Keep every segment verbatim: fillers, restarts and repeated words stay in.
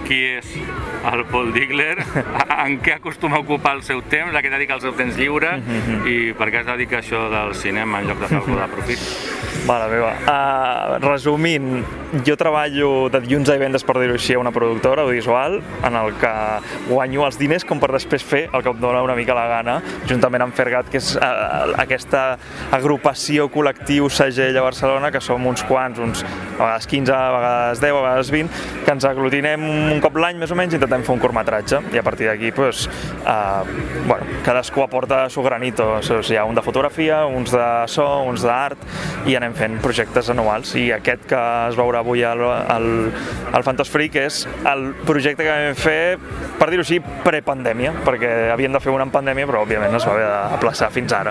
qui és el Paul Digler, en què acostuma a ocupar el seu temps, a què dedica el seu temps lliure i per què es dedica a això del cinema en lloc de fer alguna de profit. Mare meva. Uh, resumint, jo treballo de dilluns a divendres, per dir-ho així, a una productora audiovisual en el que guanyo els diners com per després fer el que em dóna una mica la gana, juntament amb Fergat, que és uh, aquesta agrupació col·lectiu segell a Barcelona, que som uns quants, uns a vegades quinze, a vegades deu, a vegades vint, que ens aglutinem un cop l'any més o menys, intentem fer un curtmetratge i a partir d'aquí pues, uh, bueno, cadascú aporta su granito. O sigui, hi ha un de fotografia, uns de so, uns d'art i anem fent projectes anuals i aquest que es veurà avui al, al, al Fantos Freak és el projecte que vam fer, per dir-ho així, prepandèmia, perquè havíem de fer una en pandèmia però òbviament es va haver d'aplaçar fins ara.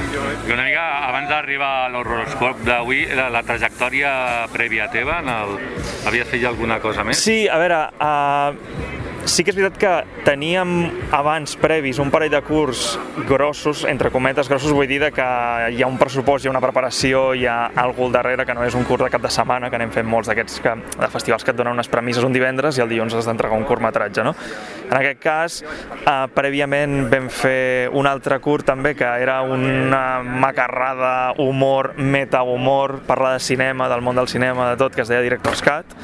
I una mica abans d'arribar a l'horoscop d'avui, la, la trajectòria prèvia teva, en el... havies fet ja alguna cosa més? Sí, a veure, uh, sí que és veritat que teníem abans previs un parell de curs grossos, entre cometes grossos, vull dir que hi ha un pressupost, hi ha una preparació, hi ha alguna al darrere que no és un curs de cap de setmana, que anem fent molts d'aquests que, de festivals que et donen unes premisses un divendres i el dilluns has d'entregar un curtmetratge, no? En aquest cas, eh, prèviament vam fer un altre curt també que era una macarrada, humor, meta-humor, parlar de cinema, del món del cinema, de tot, que es deia Director's Cut.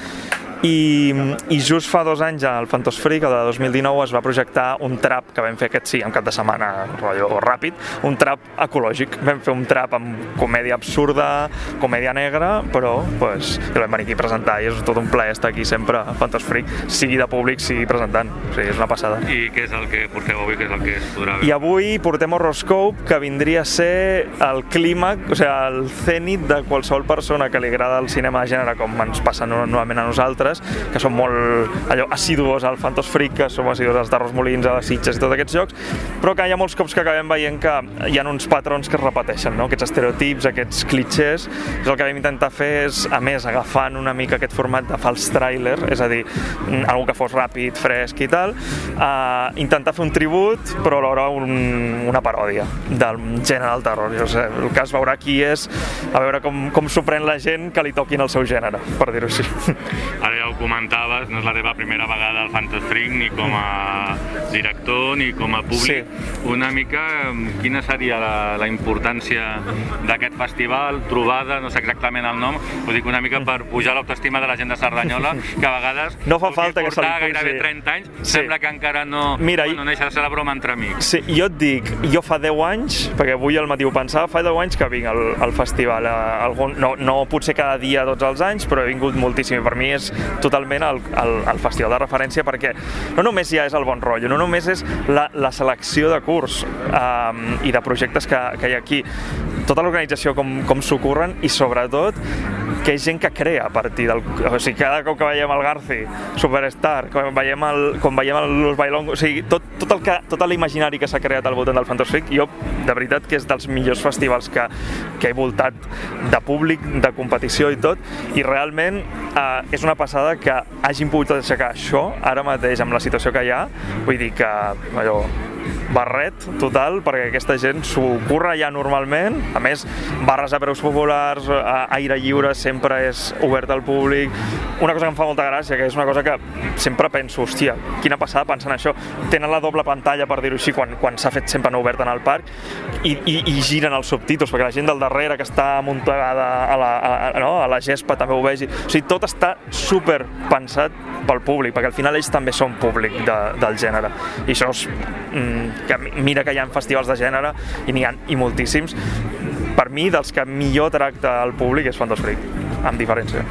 I, i just fa dos anys al Fantos Freak, el de dos mil dinou, es va projectar un trap que vam fer aquest sí, en cap de setmana, rotllo ràpid, un trap ecològic. Vam fer un trap amb comèdia absurda, comèdia negra, però pues, el vam venir aquí a presentar i és tot un plaer estar aquí sempre al Fantos Freak, sigui de públic, sigui presentant. O sigui, és una passada. I què és el que porteu avui, què és el que es podrà veure? I avui portem Horoscope, que vindria a ser el clímax, o sigui, el cènit de qualsevol persona que li agrada el cinema de gènere, com ens passa normalment a nosaltres, que som molt allò, assidus al Fantos Freak, que som assidus als Darros Molins, a les Sitges i tots aquests jocs, però que hi ha molts cops que acabem veient que hi ha uns patrons que es repeteixen, no? Aquests estereotips, aquests clichés. És el que vam intentar fer, és, a més, agafant una mica aquest format de fals tràiler, és a dir, algo que fos ràpid, fresc i tal, uh, intentar fer un tribut, però alhora un, una paròdia del gènere del terror. O sigui, el que es veurà aquí és a veure com, com s'ho pren la gent que li toquin el seu gènere, per dir-ho així. Ara ja ho comentaves, no és la teva primera vegada al Fantos Freak, ni com a director, ni com a públic. Sí. Una mica, quina seria la, la importància d'aquest festival, trobada, no sé exactament el nom, ho dic una mica per pujar l'autoestima de la gent de Cerdanyola, que a vegades, no fa falta que portar gairebé trenta anys, sí. Sembla que encara no, Mira, bueno, no deixa de ser la broma entre amics. Sí, jo et dic, jo fa deu anys, perquè avui al matí ho pensava, fa deu anys que vinc al, al festival, algun, no, no potser cada dia tots els anys, però he vingut moltíssim, per mi és totalment el, el, el festival de referència, perquè no només ja és el bon rotllo, no només és la, la selecció de curs um, i de projectes que, que hi ha aquí, tota l'organització com, com s'ocorren i sobretot que hi ha gent que crea a partir del... O sigui, cada cop que veiem el Garci, Superstar, quan veiem el, quan veiem el Los Bailongos, o sigui, tot, tot el que, tot l'imaginari que s'ha creat al voltant del Fantos Freak, jo de veritat que és dels millors festivals que, que he voltat de públic, de competició i tot, i realment eh, és una passada que hagin pogut aixecar això ara mateix amb la situació que hi ha, vull dir que allò, barret total, perquè aquesta gent s'ho curra ja normalment, a més barres a preus populars, a aire lliure, sempre és obert al públic. Una cosa que em fa molta gràcia, que és una cosa que sempre penso, hòstia, quina passada pensant això, tenen la doble pantalla, per dir-ho així, quan, quan s'ha fet sempre no obert en el parc, i, i, i giren els subtítols, perquè la gent del darrere que està amuntegada a la, a, no? a la gespa també ho vegi, o sigui, tot està super pensat pel públic, perquè al final ells també són públic de, del gènere, i això és, mm, que mira que hi ha festivals de gènere i n'hi ha i moltíssims. Per mi, dels que millor tracta el públic és Fantos Freak, amb diferència.